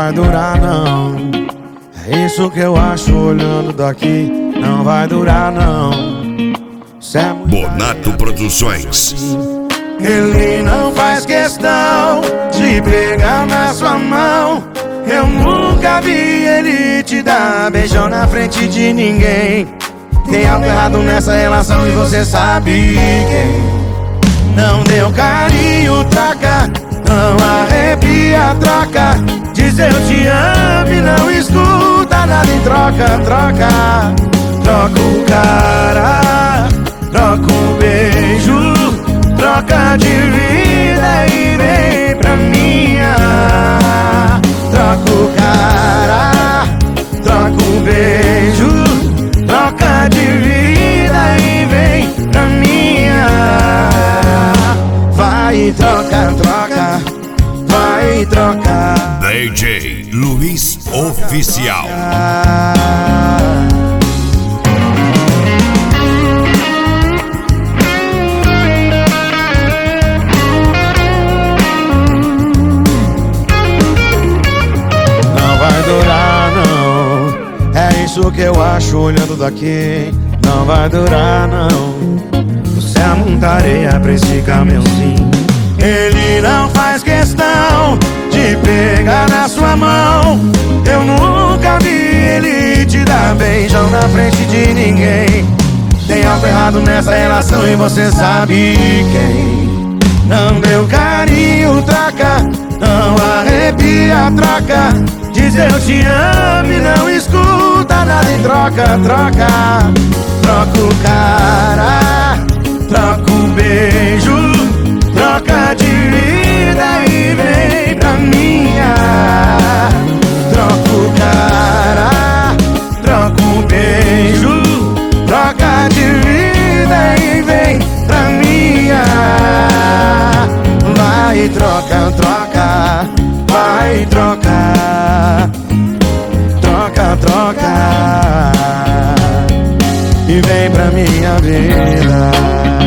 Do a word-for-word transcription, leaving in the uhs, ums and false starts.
vai durar não. É isso que eu acho olhando daqui. Não vai durar não. É Bonato Produções. Ele não faz questão de pegar na sua mão. Eu nunca vi ele te dar beijão na frente de ninguém. Tem algo errado nessa relação e você sabe quem. Não deu carinho, troca. Não arrepia, troca. Diz eu te amo e não escuta nada em troca, troca. Troca o cara, troca o beijo, troca de vida e vem pra minha. Troca o cara, troca o beijo, troca de vida e vem pra minha. Vai troca, troca, vai troca. D J Luiz Oficial. Não vai durar não. É isso que eu acho olhando daqui. Não vai durar não. Você é muita areia pra esse caminhãozinho. Ele não faz questão de pegar na sua mão. Eu nunca vi ele te dar beijão na frente de ninguém. Tem algo errado nessa relação e você sabe quem. Não deu carinho, troca. Não arrepia, troca. Diz eu te amo e não escuta nada em troca, troca. Troca o cara, troca o beijo, troca de vida e vem pra minha. Troca o cara, troca o beijo, troca de vida e vem pra minha. Vai troca, troca, vai troca, troca, troca e vem pra minha vida.